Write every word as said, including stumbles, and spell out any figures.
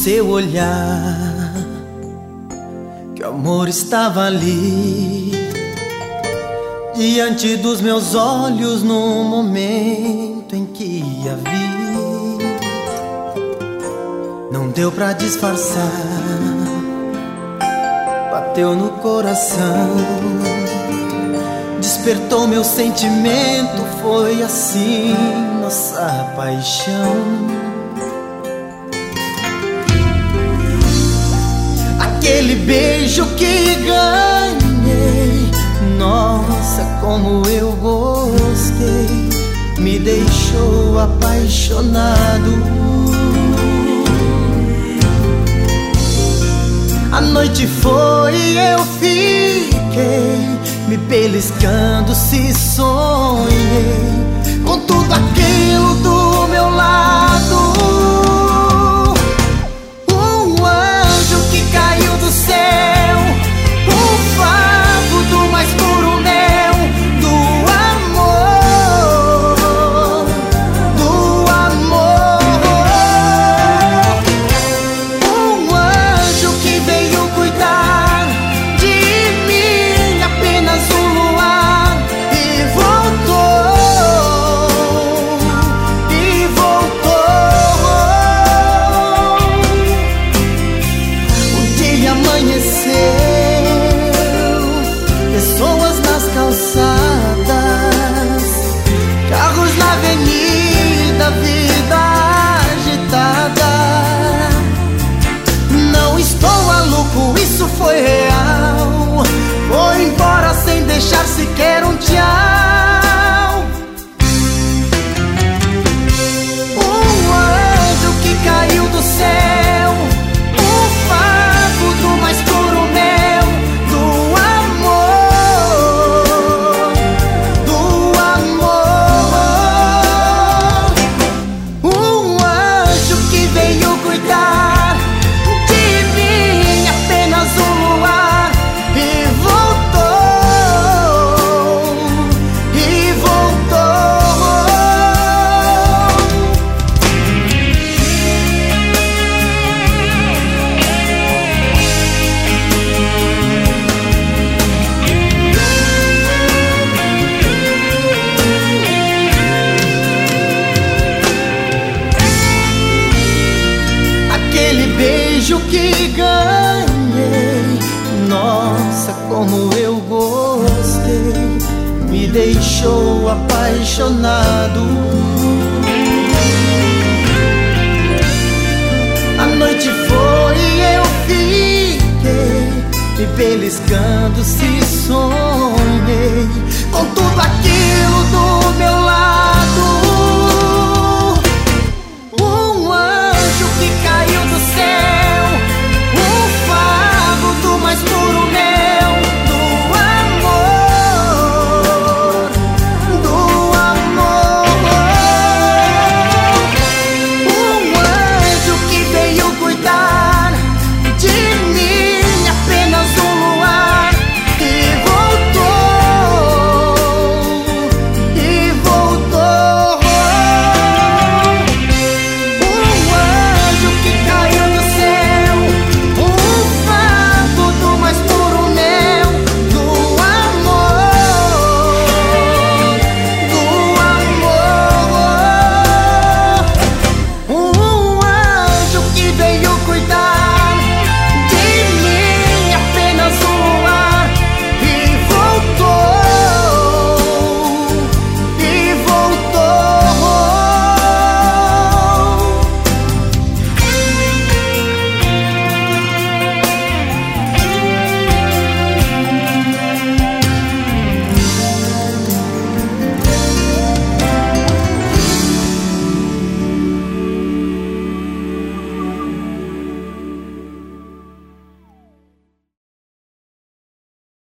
seu olhar, que o amor estava ali diante dos meus olhos no momento em que a vi. Não deu pra disfarçar, bateu no coração, despertou meu sentimento. Foi assim nossa paixão. Aquele beijo que ganhei, nossa, como eu gostei, me deixou apaixonado. A noite foi e eu fiquei me beliscando, se sonhei com tudo aquilo do meu lado. Um anjo que caiu do céu, um favo do mais puro mel do amor, do amor. Um anjo que veio cuidar de mim, apenas um luar, e voltou, e voltou. O dia amanheceu, pessoas nas calçadas, carros na avenida, vida agitada. Não estou maluco, isso foi real. Foi embora sem deixar sequer um tchau. Um anjo que caiu do céu, um favo do mais puro mel do amor, do amor. Um anjo que veio cuidar de mim, apenas um luar, e voltou, e voltou. Aquele beijo que ganhei, nossa, como eu gostei, me deixou apaixonado. A noite foi e eu fiquei me beliscando, se sonhei com tudo aquilo